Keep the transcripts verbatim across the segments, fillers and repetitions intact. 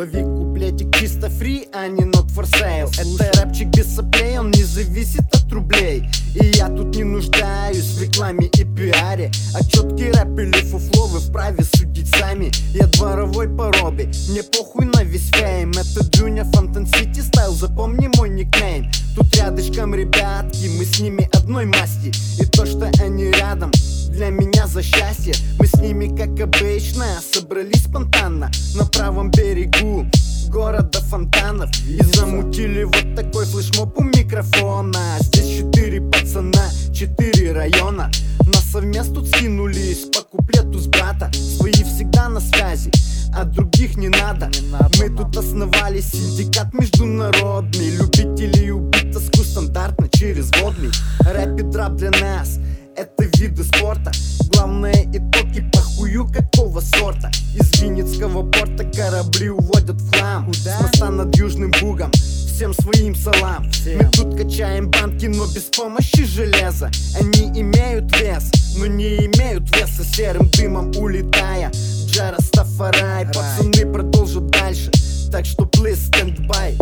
Лови куплетик чисто фри, а не not for sale. Это рэпчик без соплей, он не зависит от рублей. И я тут не нуждаюсь в рекламе и пиаре. А четкий рэп или фуфло вы вправе судить сами. Я дворовой породы, мне похуй на весь фейм. Это Джуня Фонтан Сити стайл, запомни мой никнейм. Тут рядышком ребятки, мы с ними одной масти. И то, что они рядом, для меня за счастье. Мы с ними, как обычно, собрались спонтанно на правом берегу города фонтанов и замутили вот такой флешмоб у микрофона. Здесь четыре пацана, четыре района. На совмест тут скинулись по куплету с брата. Свои всегда на связи, а других не надо. Мы тут основали синдикат международный. Любителей убить тоску стандартно через водный. Рэп и драп для нас — это виды спорта. Главное итоги похую какого сорта. Из Винницкого порта корабли уводят в хлам. С моста над Южным Бугом всем своим салам. Мы тут качаем банки, но без помощи железа. Они имеют вес, но не имеют веса. Серым дымом улетая Джа Растафарай. Пацаны продолжат дальше, так что please stand by.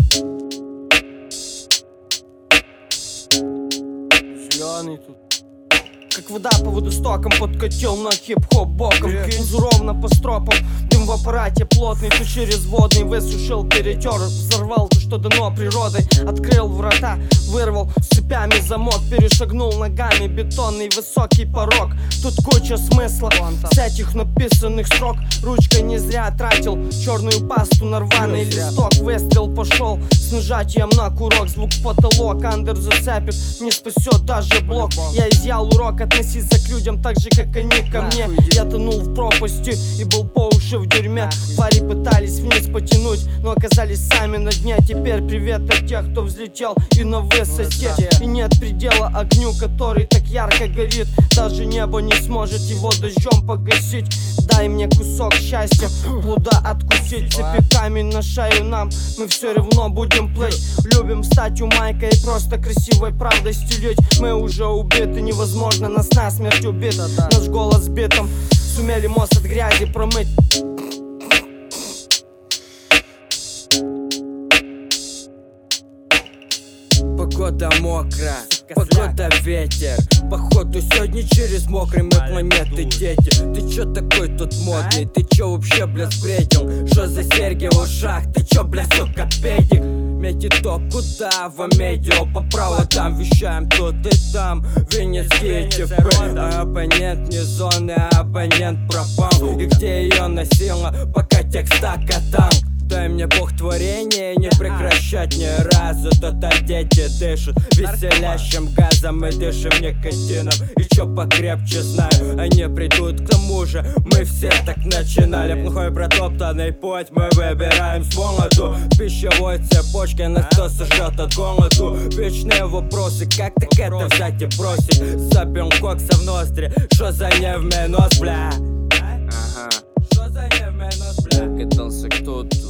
Зеленый тут как вода по водостокам, подкатил на хип-хоп боком. Кинзу ровно по стропам, дым в аппарате плотный. Ты через водный высушил, перетер, взорвал то, что дано природой. Открыл врата, вырвал с цепями замок. Перешагнул ногами бетонный высокий порог. Тут куча смысла с этих написанных строк. Ручкой не зря тратил черную пасту на рваный листок. Выстрел пошел с нажатием на курок. Звук в потолок, андер зацепит, не спасет даже блок. Я изъял урок, относиться к людям так же, как они ко мне. Я тонул в пропасти и был по уши в дерьме. Твари пытались вниз потянуть, но оказались сами на дне. Теперь привет от тех, кто взлетел и на высоте. И нет предела огню, который так ярко горит. Даже небо не сможет его дождем погасить. Дай мне кусок счастья, плода откусить. Цепи камень на шею нам, мы все равно будем плыть. Любим стать у майка и просто красивой правдой стелить. Мы уже убиты, невозможно нас насмерть убит. Наш голос битом, сумели мост от грязи промыть. Погода мокрая, погода ветер. Походу сегодня через мокрый мы планеты дети. Ты чё такой тут модный? Ты чё вообще, бля, сбредил? Что за серьги в ушах? Ты чё, бля, сука, педик? Меди то куда? В медиа по проводам вещаем тут и там. Винницкие типы. Абонент не зоны, абонент пропал. И где ее носила, пока текста катал. Дай мне Бог творения, не прекращать ни разу. Тут дети дышат веселящим газом и дышим никотином. И чё покрепче знаю, они придут к тому же. Мы все так начинали. Плохой протоптанный путь мы выбираем с молоду. В пищевой цепочке нас кто сожжет от голоду. Вечные вопросы, как так это взять и бросить? Запил кокса в ноздри, шо за не в минус, бля? Ага. Шо за не в минус, бля? Катался кто тут?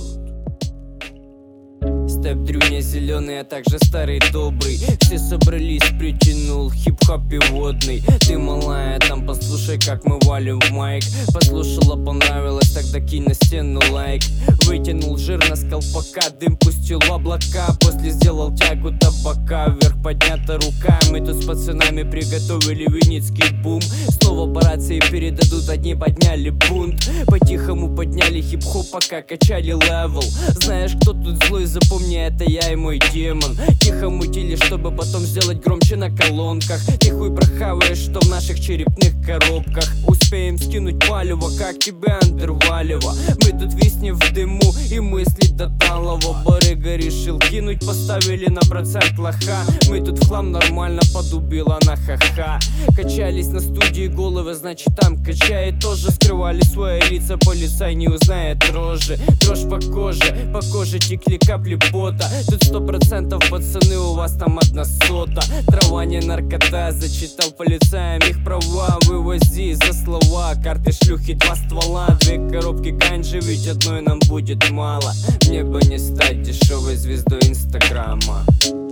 Степ Дрюня зеленый, а также старый добрый. Все собрались, притянул хип-хоп и водный. Ты малая, там послушай, как мы валим в майк. Послушала, понравилось, тогда кинь на стену лайк. Вытянул жир на с колпака, дым пустил в облака. После сделал тягу табака, вверх поднята рука. Мы тут с пацанами приготовили винницкий бум. Снова по рации передадут, одни подняли бунт. По-тихому подняли хип-хоп, пока качали левел. Знаешь, кто тут злой, запомни, это я и мой демон. Тихо мутили, чтобы потом сделать громче на колонках. Ты хуй прохаваешь, что в наших черепных коробках. Успеем скинуть палево, как тебе андервалево. Мы тут виснем в дыму и мысли до талого. Барыга решил кинуть, поставили на процент лоха. Мы тут в хлам нормально подубила на ха-ха. Качались на студии головы, значит там качает тоже. Скрывали свои лица, полицай не узнает рожи. Дрожь по коже, по коже текли капли пота. Тут сто процентов пацаны, у вас там одна сота. Трава не наркота, зачитал полицаям их права. Вывози за слова, карты шлюхи, два ствола. Две коробки ганджи, ведь одной нам будет мало. Мне бы не стать дешевой звездой инстаграма.